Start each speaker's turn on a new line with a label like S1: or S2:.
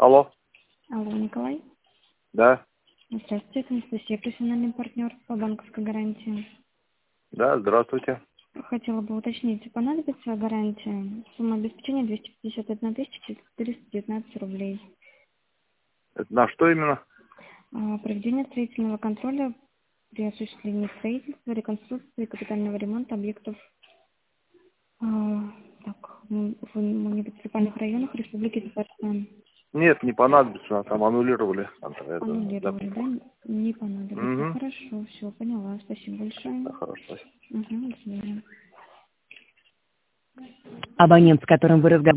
S1: Алло.
S2: Алло, Николай.
S1: Да.
S2: Здравствуйте, это Анастасия, профессиональный партнер по банковской гарантии.
S1: Да, здравствуйте.
S2: Хотела бы уточнить, понадобится гарантия? Сумма обеспечения 251 419 рублей.
S1: Это на что именно?
S2: Проведение строительного контроля при осуществлении строительства, реконструкции и капитального ремонта объектов в муниципальных районах Республики Татарстан.
S1: Нет, не понадобится, там аннулировали.
S2: Аннулировали, да? Не понадобится.
S1: Угу.
S2: Хорошо, все, поняла. Спасибо большое.
S1: Да, хорошо, спасибо.
S2: До свидания.
S3: Абонент, с которым вы разговариваете,